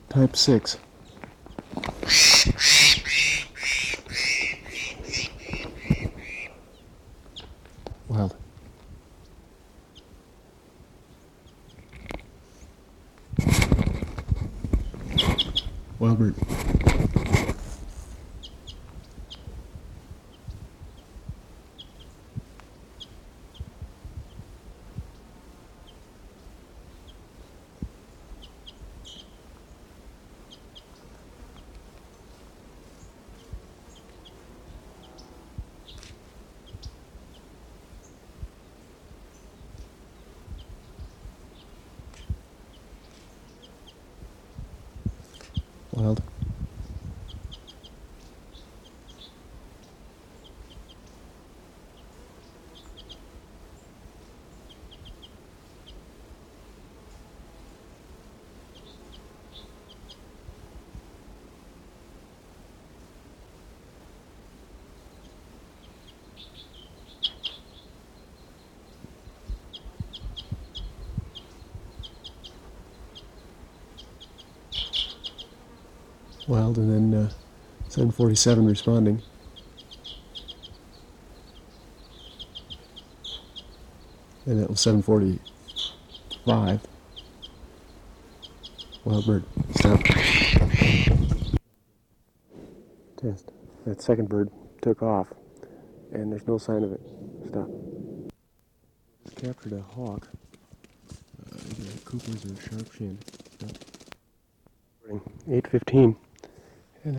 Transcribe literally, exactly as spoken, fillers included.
Type six. Wild. Wild bird. Wild. Wild, and then uh, seven forty-seven responding. And that was seven forty-five. Wild bird. Stop. Test. That second bird took off, and there's no sign of it. Stop. Captured a hawk. Uh, either Cooper's or sharp shin. Stop. eight fifteen.